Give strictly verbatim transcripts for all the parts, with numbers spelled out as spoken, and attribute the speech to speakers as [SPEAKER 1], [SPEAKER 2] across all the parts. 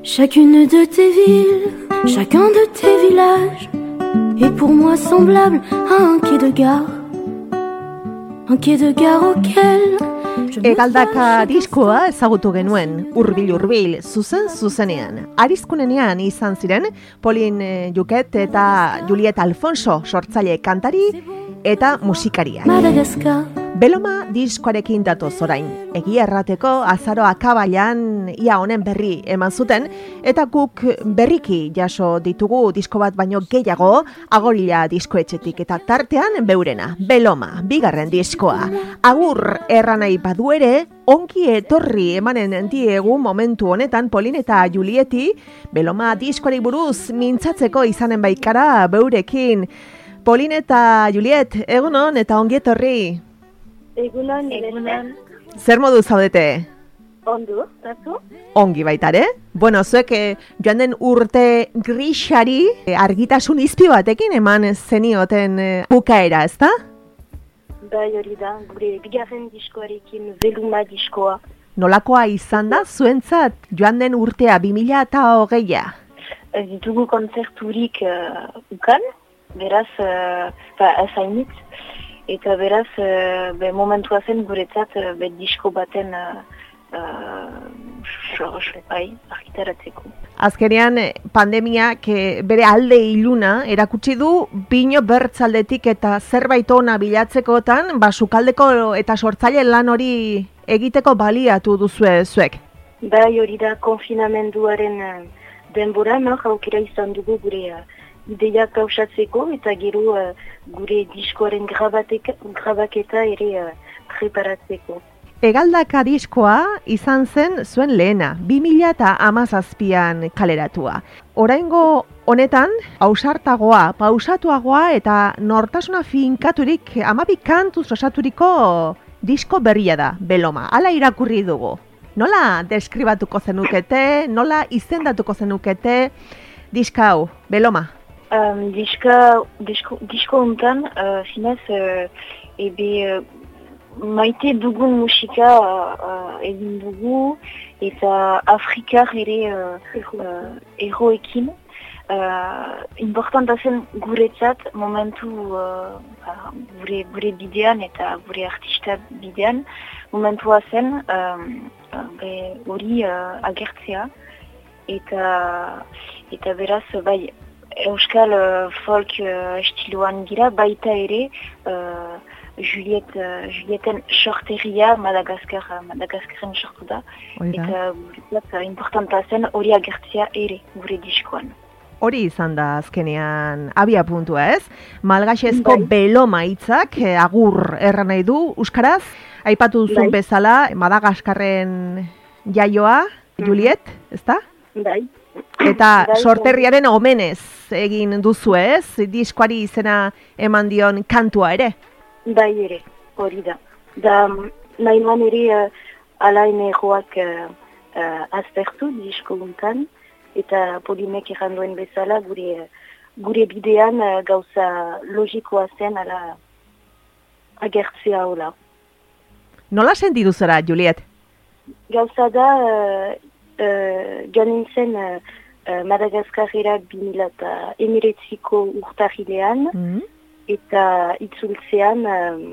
[SPEAKER 1] Chacune de tes villes, chacun de tes villages est pour moi semblable à un quai de gare. Un quai de gare auquel
[SPEAKER 2] Egaldaka diskoa ezagutu genuen, hurbil-hurbil, zuzen-zuzenean. Arizkunenean izan ziren, Pauline Juquet eta Juliet Alfonso sortzaile kantari eta musikariak.
[SPEAKER 1] Madagascar.
[SPEAKER 2] Beloma diskoarekin datoz orain. Egia errateko azaro akabailan ia honen berri eman zuten, eta guk berriki jaso ditugu disko bat baino gehiago Agorila diskoetxetik, eta tartean beurena, Beloma, bigarren diskoa. Agur erranai badu ere, ongi etorri emanen diegu momentu honetan Pauline eta Julieti, Beloma diskoari buruz mintzatzeko izanen baikara beurekin. Pauline eta Juliet, egunon eta ongi etorri.
[SPEAKER 3] Egunon, egunon.
[SPEAKER 2] Zer modu zaudete?
[SPEAKER 3] Ondo, zatu?
[SPEAKER 2] Ongi baitare. Bueno, zuek eh, joan den urte grisari eh, argitasun izpi batekin eman zenioten eh, bukaera, ezta?
[SPEAKER 3] Bai, hori da, gure bigarren diskoarekin Beluma diskoa.
[SPEAKER 2] Nolakoa izan da zuentzat joan den urtea bi mila hogeia?
[SPEAKER 3] Ez ditugu kontzerturik uh, ukan, beraz, uh, ba, ez hainitz. Eta beraz, uh, be, momentua zen guretzat uh, be disko baten uh, uh, bai, argitaratzeko.
[SPEAKER 2] Azkenean pandemiak bere alde iluna erakutsi du bino bertzaldetik eta zerbait ona bilatzekotan, ba, sukaldeko eta sortzaile lan hori egiteko baliatu duzue zuek.
[SPEAKER 3] Bai, hori da konfinamenduaren uh, denbora, no, aukera izan dugu gure uh, ideiak gauzatzeko eta gero uh, gure diskoaren grabaketa ere uh, preparatzeko.
[SPEAKER 2] Egaldaka diskoa izan zen zuen lehena, bi mila hamazazpian kaleratua. Oraingo honetan, ausartagoa, pausatuagoa eta nortasuna finkaturik hamabi kantuz osaturiko disko berria da, Beloma. Hala irakurri dugu. Nola deskribatuko zenukete, nola izendatuko zenukete diska hau, Beloma?
[SPEAKER 3] Um, diska, disko, disko hontan, uh, zinez, uh, ebe uh, maite dugun musika uh, egin dugu, eta Afrikar ere uh, uh, erroekin. Uh, importanta zen guretzat momentu uh, gure, gure bidean eta gure artista bidean, momentua zen um, hori uh, agertzea, eta, eta beraz, bai, Euskal uh, folk uh, estiloan gira, baita ere uh, Juliet, uh, Julieten sorteria Madagaskar, Madagaskaren sortu da. Eta guretzat uh, importanta zen hori agertzea ere gure diskoan.
[SPEAKER 2] Hori izan da azkenean abia puntua, ez? Malgaxezko Beloma hitzak eh, agur erran nahi du euskaraz. Aipatu duzun bezala Madagaskarren jaioa, Juliet, ezta?
[SPEAKER 3] Bai.
[SPEAKER 2] Eta sorterriaren omenez egin duzu, ez? Diskoari izena eman dion kantua ere?
[SPEAKER 3] Bai ere, hori da. Da, nahi man ere uh, alain erroak uh, uh, aztertu disko guntan, eta Paulinek erranduen bezala gure, gure bidean uh, gauza logikoa zen ala agertzea hola.
[SPEAKER 2] Nola sentidu zara, Juliet?
[SPEAKER 3] Gauza da, uh, uh, joan nintzen uh, uh, Madagaskarera bi mila hemeretziko urtarrilean, mm-hmm. eta itzultzean um,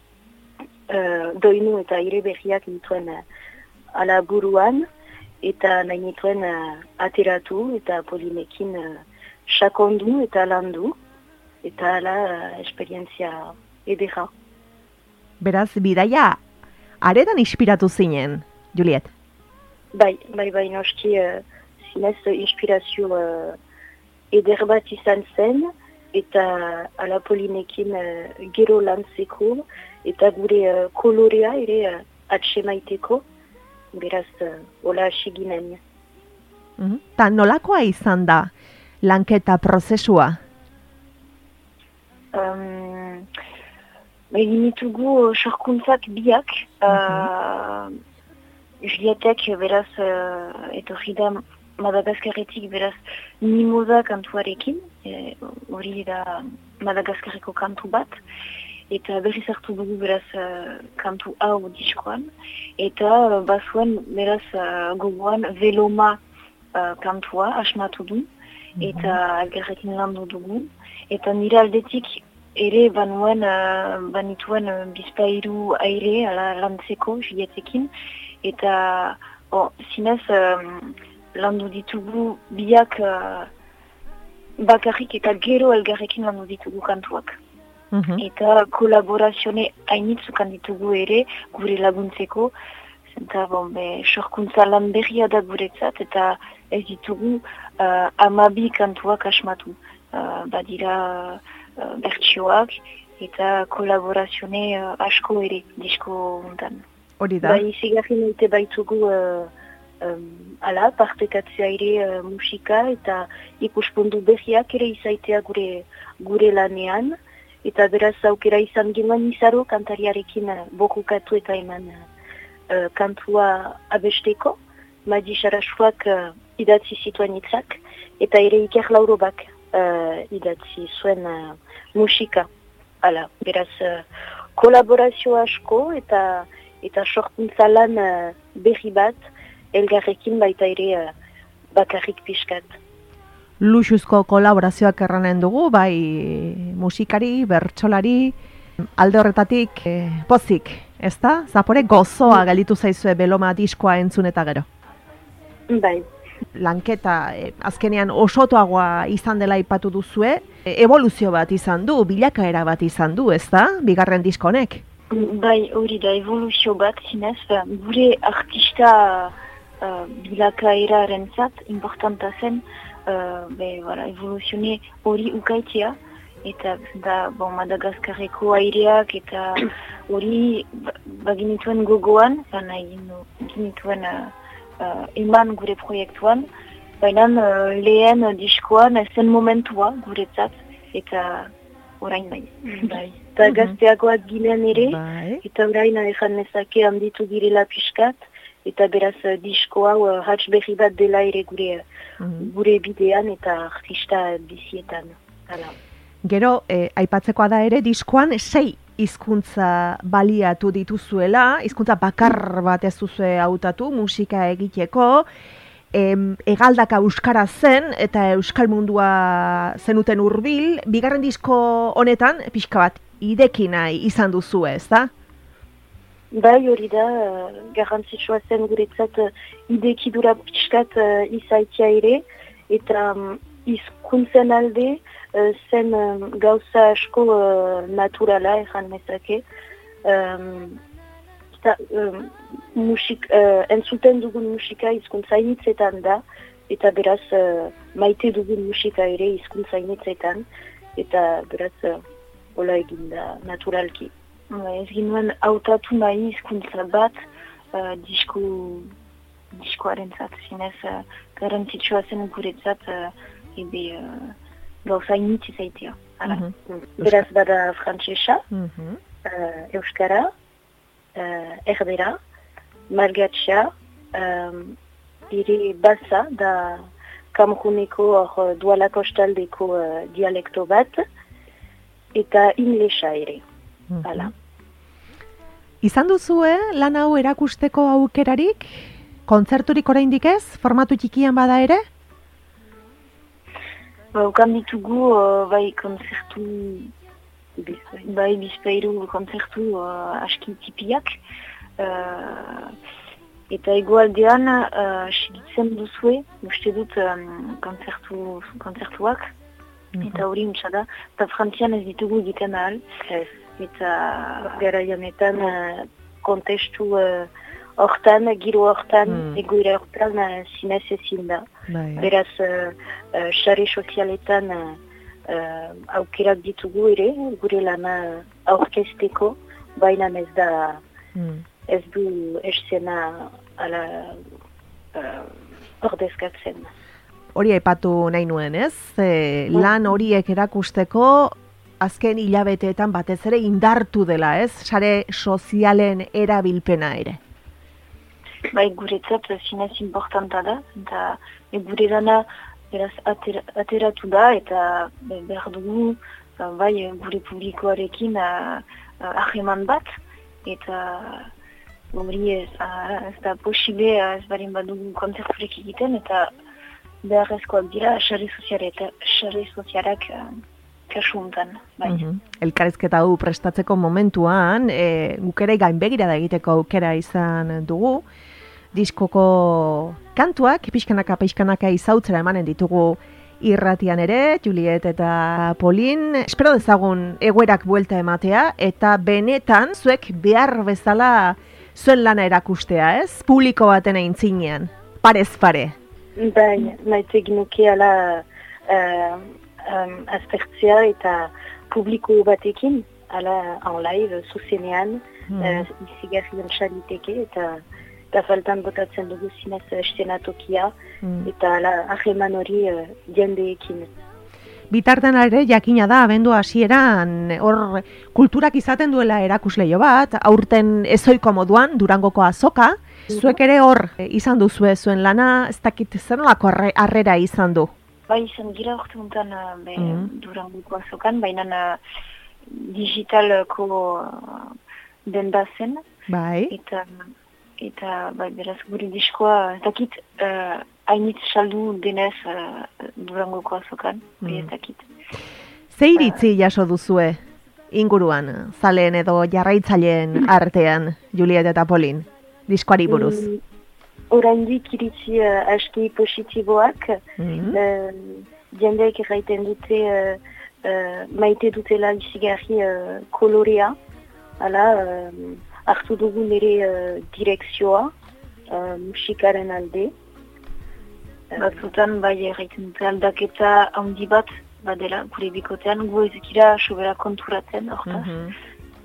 [SPEAKER 3] uh, doinu eta ire berriak nituen uh, ala buruan, eta nahi nituen uh, ateratu eta Paulinekin uh, sakondu eta landu, eta ala uh, esperientzia edera.
[SPEAKER 2] Beraz, bidaia aretan inspiratu zinen, Juliet?
[SPEAKER 3] Bai, bai, bai, noski uh, zinez inspirazio uh, eder bat izan zen, eta ala Paulinekin uh, gero lantzeko, eta gure uh, kolorea ere uh, atsemaiteko, beraz, uh, hola asiginen.
[SPEAKER 2] Mm-hmm. Ta nolakoa izan da lanketa prozesua?
[SPEAKER 3] Um, Egin ditugu sorkuntzak biak, mm-hmm. uh, Julietek beraz uh, etorri da Madagaskarretik beraz Mimoza kantuarekin, hori e, da Madagaskarreko kantu bat, eta berriz hartu dugu beraz uh, kantu hau diskoan, eta uh, bazuen beraz uh, gogoan Beloma uh, kantua asmatu du, eta elgarrekin landu dugu, eta nire aldetik ere banuen, uh, banituen uh, bizpairu aire ala lantzeko Julietekin, eta oh, zinez um, landu ditugu biak uh, bakarrik eta gero elgarrekin landu ditugu kantuak.
[SPEAKER 2] Mhm.
[SPEAKER 3] Eta kolaborazione hainitzukan ditugu ere gure laguntzeko, eta bon, be, sorkuntza lan berria da guretzat, eta ez ditugu uh, amabi kantuak asmatu. Uh, badira uh, bertsioak eta kolaborazione uh, asko ere disko untan.
[SPEAKER 2] Hori da.
[SPEAKER 3] Bai, zigarri naite baitugu uh, um, ala, partekatzea ere uh, musika eta ikuspundu berriak ere izaitea gure, gure lanean. Eta beraz aukera izan genuen izaro kantariarekin uh, bokukatu eta eman uh, kantua abesteko. Madi Sarasuak uh, idatzi zituen hitzak eta ere Iker Laurobak uh, idatzi zuen uh, musika. Hala, beraz uh, kolaborazio asko eta eta sorkuntza lan uh, berri bat elgarrekin baita ere uh, bakarrik pixkat.
[SPEAKER 2] Luxuzko kolaborazioak erranen dugu, bai musikari, bertsolari, alde horretatik eh, pozik, ezta? Zapore gozoa galitu zaizue Beloma diskoa entzun eta gero.
[SPEAKER 3] Bai.
[SPEAKER 2] Lanketa eh, azkenean osotoagoa izan dela aipatu duzue, e, evoluzio bat izan du, bilakaera bat izan du, ezta? Bigarren disko honek.
[SPEAKER 3] Bai, hori da, evoluzio bat zinez, gure artista uh, bilakaeraren zat, importanta zen, Uh, be, voilà, evoluzione hori ukaitea, eta da, bon, Madagaskarreko aireak, eta hori baginituen gogoan, baina ginituen uh, uh, eman gure proiektuan, baina uh, lehen diskoan zen momentua guretzat, eta orain bai. bai. Eta gazteagoak ginen ere,
[SPEAKER 2] Bai.
[SPEAKER 3] eta orain ezan nezake handitu girela pixkat, eta beraz uh, disko hau uh, hatz berri bat dela ere gure, mm. gure bidean eta artista bizietan. Hala.
[SPEAKER 2] Gero, eh, aipatzekoa da ere, diskoan sei hizkuntza baliatu dituzuela, hizkuntza bakar bat ez duzue hautatu, musika egiteko, em, hegaldaka euskara zen eta euskal mundua zenuten hurbil, bigarren disko honetan, pixka bat, ideki nahi izan duzue, ez da?
[SPEAKER 3] Bai, hori da, uh, garrantzitsua zen guretzat uh, idekidura pixkat uh, izaitia ere, eta um, hizkuntzen alde uh, zen um, gauza asko uh, naturala ezan nezake. Um, eta, um, musik, uh, entzuten dugun musika hizkuntza initzetan da, eta beraz uh, maite dugun musika ere hizkuntza initzetan, eta beraz uh, hola egin da naturalki. Ez ginuen hautatu nahi hizkuntza bat uh, disko, diskoaren zat, zinez uh, garantzitsua zen guretzat uh, ebe uh, gauza initz izaitea. Mm-hmm. Beraz bada frantsesa, mm-hmm. uh, euskara, uh, erdera, malgatxa, um, ere basa da Kameruneko hor Duala kostaldeko uh, dialekto bat, eta inglesa ere. Hala.
[SPEAKER 2] Izan duzue lan hau erakusteko aukerarik? Kontzerturik oraindik ez? Formatu txikian bada ere?
[SPEAKER 3] Ba, ukan ditugu, uh, bai kontzertu, bai bizpairu kontzertu uh, aski tipiak. Uh, eta egoaldean, uh, segitzen duzue, uste dut um, kontzertu, kontzertuak. Mm-hmm. Eta hori untsa da, eta frantzian ez ditugu egiten ahal. Ez. Eta garaianetan uh, kontestu hortan, uh, giro hortan, mm. egoera hortan uh, zinez ezin da. Bai. Beraz, sare uh, uh, sozialetan uh, uh, aukerak ditugu ere, gure lana aurkezteko, baina ez da, mm. ez du eszena ala uh, ordezkatzen.
[SPEAKER 2] Hori aipatu nahi nuen, ez? E, lan horiek erakusteko, azken hilabeteetan batez ere indartu dela, ez? Sare sozialen erabilpena ere.
[SPEAKER 3] Bai, guretzat zinez importanta da, eta gure dana beraz ater, ateratu da, eta behar dugu, bai, gure publikoarekin ahreman bat, eta hori ez, ez da posible, ez barin badugu kontzerturik egiten, eta beharrezkoak dira sare sozialak, sare sozialak uh, kasu hontan. Bai.
[SPEAKER 2] Mm-hmm. Elkarrizketa hau prestatzeko momentuan, e, guk ere gainbegirada egiteko aukera izan dugu, diskoko kantuak, pixkanaka, pixkanaka izautzera emanen ditugu irratian ere, Juliet eta Polin. Espero dezagun egoerak buelta ematea, eta benetan zuek behar bezala zuen lana erakustea, ez? Publiko baten aintzinean, parez pare.
[SPEAKER 3] Bai, maite ginuke ala uh, um, aztertzea eta publiko batekin, ala en live, zuzenean, mm. uh, izigarri entxaliteke, eta eta faltan botatzen dugu zinez estenatokia, mm. eta ala aheman hori uh, jendeekin.
[SPEAKER 2] Bitartean ere jakina da abendu hasieran hor kulturak izaten duela erakusleio bat, aurten ezoiko moduan Durangoko azoka, zuek ere hor izan duzue zuen lana, ez dakit zer nolako harrera izan du?
[SPEAKER 3] Bai, izan gira urte honetan mm. Durangoko azokan, baina uh, digitalko uh, den bazen,
[SPEAKER 2] bai.
[SPEAKER 3] eta eta bai, beraz gure diskoa, ez dakit uh, hainitz saldu denez uh, Durangoko azokan, mm. ez dakit.
[SPEAKER 2] Ze iritzi jaso duzue inguruan, zaleen edo jarraitzaileen artean, Juliet eta Polin, diskoari buruz?
[SPEAKER 3] Mm, Oraindik iritzi uh, aski positiboak, mm. uh, jendeek erraiten dute uh, uh, maite dutela izigarri uh, kolorea, ala, uh, hartu dugu nire uh, direkzioa, uh, musikaren alde. Batzutan bai erraiten dute aldaketa handi bat, badela gure bikotean, gu ezekira sobera konturatzen, hortaz. Mm-hmm.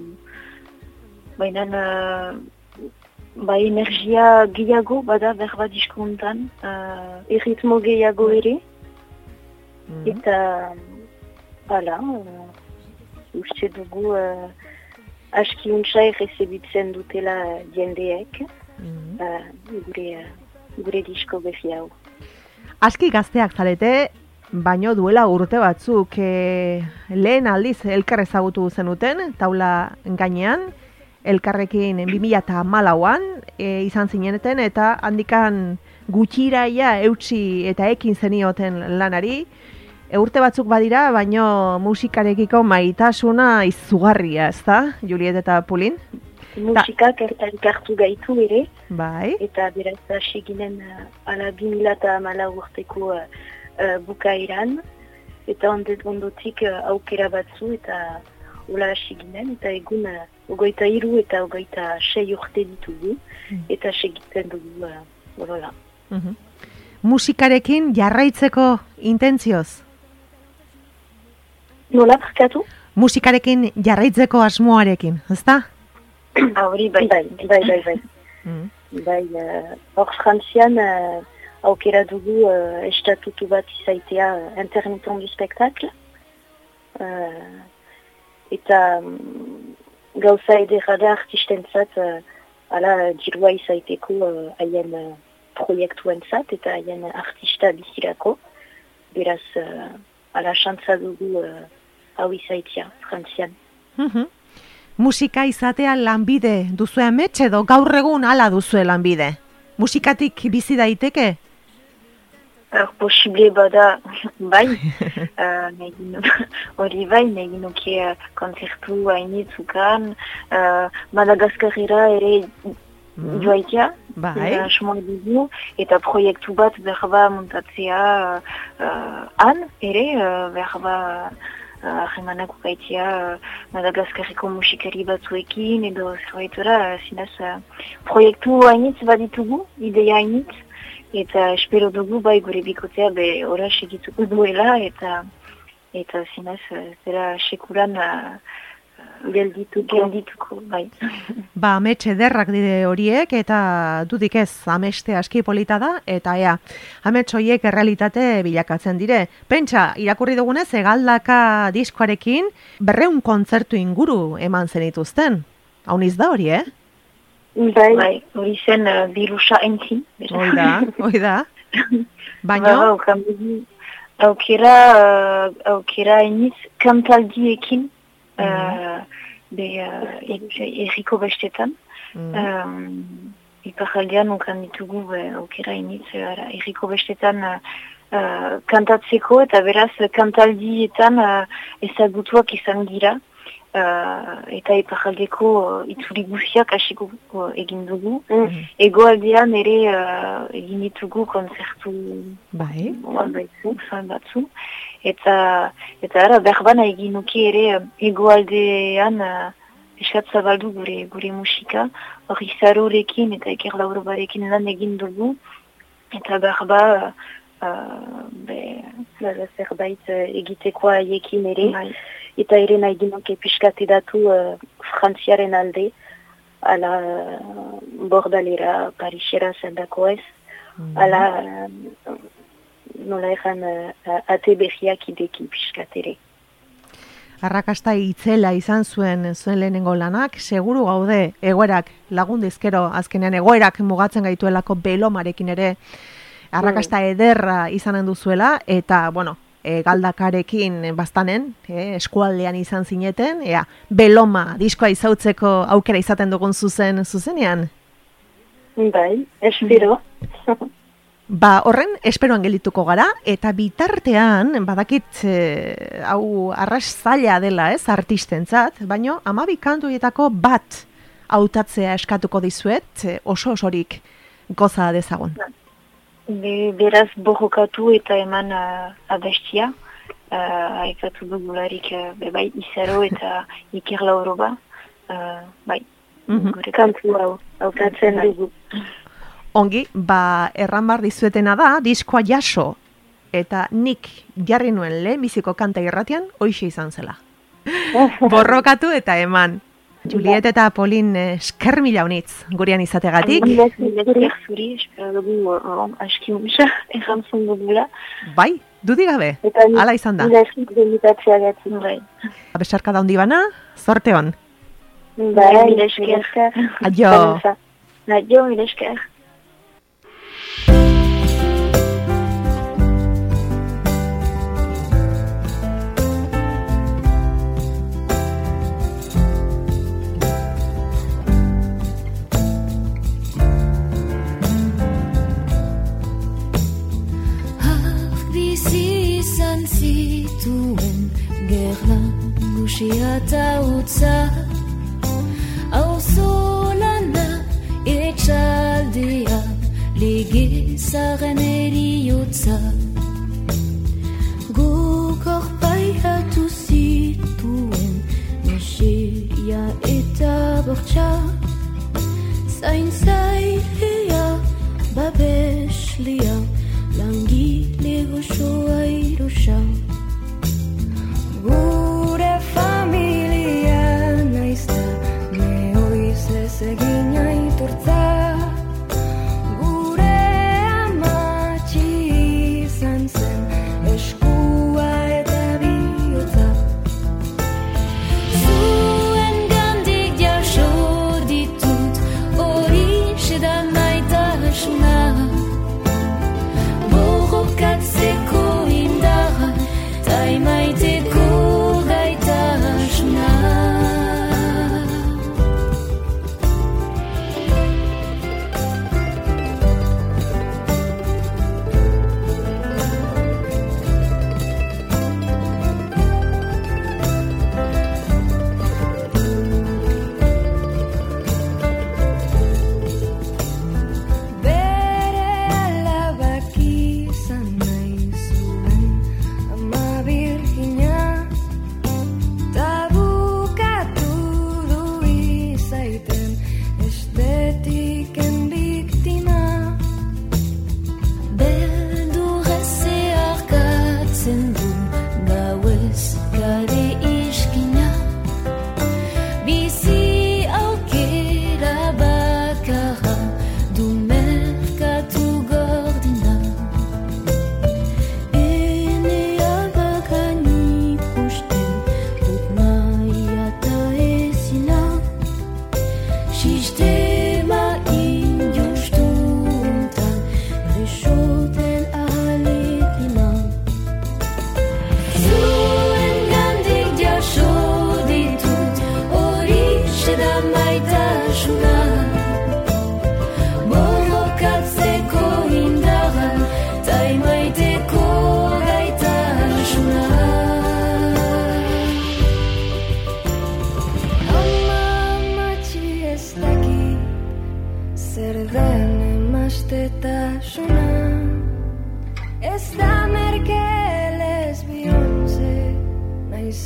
[SPEAKER 3] uh, Baina, uh, bai energia gehiago, bada berba diskontan, uh, erritmo gehiago ere, mm-hmm. eta, hala, uh, uste dugu, uh, aski untsa errezebitzen dutela jendeek, mm-hmm. uh, gure, uh, gure disko behi hau.
[SPEAKER 2] Aski gazteak zarete, baino duela urte batzuk e, lehen aldiz elkar ezagutu zenuten, taula gainean, elkarrekin bi mila hamalauan e, izan zineten, eta handikan gutxiraia eutsi eta ekin zenioten lanari. E, urte batzuk badira, baino musikarekiko maitasuna izugarria, ez da, Juliet eta Polin?
[SPEAKER 3] Musikak elkartu gaitu ere,
[SPEAKER 2] bai.
[SPEAKER 3] Eta beraz hasi ginen uh, ala bi mila hamalau urteko uh, uh, bukaeran, eta ondet ondotik uh, aukera batzu eta hola hasi ginen, eta egun uh, ogoita hiru eta ogoita sei urte ditugu, mm. eta segiten dugu uh, horola.
[SPEAKER 2] Mm-hmm. Musikarekin jarraitzeko intentzioz?
[SPEAKER 3] Nola barkatu?
[SPEAKER 2] Musikarekin jarraitzeko asmoarekin, ezta?
[SPEAKER 3] Ah, hori, bai, bai, bai, bai, bai. Mm. Bai, hor uh, frantzian uh, aukera dugu uh, estatutu bat izaitea uh, intermitent du spektakl. Uh, eta um, gauza edera da artistentzat uh, ala dirua izaiteko haien uh, uh, proiektuentzat eta haien artista bizirako. Beraz, uh, ala xantza dugu uh, hau izaitea frantzian.
[SPEAKER 2] Mm-hmm. Musika izatea lanbide duzu amets edo gaur egun hala duzu lanbide? Musikatik bizi daiteke?
[SPEAKER 3] Er, posible bada, bai. uh, hori bai, negin nuke uh, konzertu hainitzukan, uh, Madagaskarera ere mm. joaitea,
[SPEAKER 2] bai.
[SPEAKER 3] uh, eta proiektu bat berba montatzea uh, han ere, uh, berba ahemanak ukaitia uh, Madagaskariko musikari batzuekin edo zerbaitora, zinez uh, proiektu hainitz baditugu, idea hainitz, eta espero dugu bai gure bikotea be ora segituko duela, eta eta zinez uh, zera sekuran uh, gelditu, geldituko, bai.
[SPEAKER 2] Ba, amets ederrak dire horiek, eta dudik ez, ameste aski polita da, eta ea, amets horiek errealitate bilakatzen dire. Pentsa, irakurri dugunez, Hegaldaka diskoarekin, berreun kontzertu inguru eman zenituzten. Hauniz da hori, eh?
[SPEAKER 3] Bai, bai, hori zen uh, birusa entzin.
[SPEAKER 2] Oida, oida. Baina?
[SPEAKER 3] Ba, aukera, uh, aukera eniz kantaldiekin, Uh, be uh, erriko bestetan. Mm. Um, iparraldean unkan ditugu uh, aukera initz, uh, erriko bestetan uh, uh, kantatzeko, eta beraz kantaldietan uh, ezagutuak izan gira. Uh, eta iparraldeko uh, itzuli guziak hasiko uh, egin dugu. Mm. Egoaldean ere uh, egin ditugu konzertu
[SPEAKER 2] bai.
[SPEAKER 3] batzu, batzu. Eta, eta ara, berbana egin nuke ere uh, egoaldean uh, eskat zabaldu gure, gure musika. Hori zarorekin eta Iker Laurobarekin lan egin dugu. Eta berba uh, uh, be, zerbait uh, egitekoa haiekin ere. Bai. Eta ere nahi dinoke piskat edatu uh, frantziaren alde, ala uh, bordalera, parisera zendako ez, mm-hmm. ala uh, nola egan uh, ate berriak ideki piskat ere.
[SPEAKER 2] Arrakasta itzela izan zuen zuen lehenengo lanak, seguru gaude egoerak lagundizkero, azkenean egoerak mugatzen gaituelako belomarekin ere, arrakasta mm. ederra izanen duzuela, eta, bueno, E, galdakarekin bastanen, e, eskualdean izan zineten, ea, beloma diskoa izautzeko aukera izaten dugun zuzen zuzenean?
[SPEAKER 3] Bai, espero.
[SPEAKER 2] Ba, horren, esperoan gelituko gara, eta bitartean, badakit, e, hau arras zaila dela, ez, artistentzat, baino, hamabi kantuetako bat hautatzea eskatuko dizuet, e, oso osorik goza dezagun. Bai. Be,
[SPEAKER 3] beraz borrokatu eta eman uh, abestia. Uh, Aikatu dugularik uh, bai Izaro eta Iker Lauroba. Uh, bai, mm-hmm. Gure kantu hau, hautatzen dugu.
[SPEAKER 2] Ongi, ba, erran bar dizuetena da, diskoa jaso. Eta nik jarri nuen lehen biziko kanta irratian, hoixe izan zela. Borrokatu eta eman. Juliet eta Polin esker mila honitz gurean izategatik.
[SPEAKER 3] Esker zuri, espero dugu aski unxa, errantzun dugula.
[SPEAKER 2] Bai, dudik gabe, ala izan da.
[SPEAKER 3] Eta eskik demitatzea gatzen bai.
[SPEAKER 2] Besarka da hondi bana, zorte hon.
[SPEAKER 3] Bai, mila esker.
[SPEAKER 2] Adio.
[SPEAKER 3] Adio, mila esker.
[SPEAKER 1] Zituen gerlan gusia eta utza auzolana etxaldea ligezaren eriotza guk orpaihatu zituen miseria eta bortxa zaintzailea babeslia langile gozoa irusa gure familia naizta neoiz ez egin aitortza gure amatxi izan zen eskua eta bihotza zuen gandik jaso ditut horixe da maitasuna borrokatzeko indarra taimaiteko gaitasuna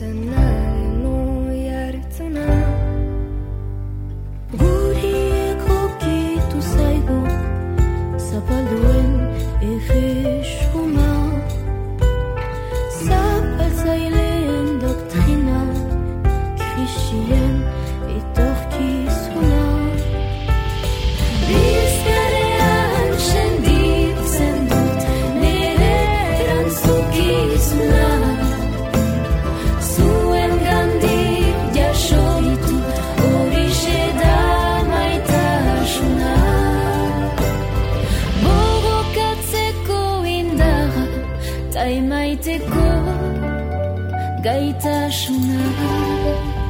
[SPEAKER 1] zenaren oi hartzuna. Guri egokitu zaigu zapalduen erresuma, zapaltzaileen doktrina, krisien etorkizuna. Bizkarean senditzen dut nire erantzukizuna, zuen gandik jaso ditut horixe da maitasuna. Borrokatzeko indarra ta emaiteko gaitasuna.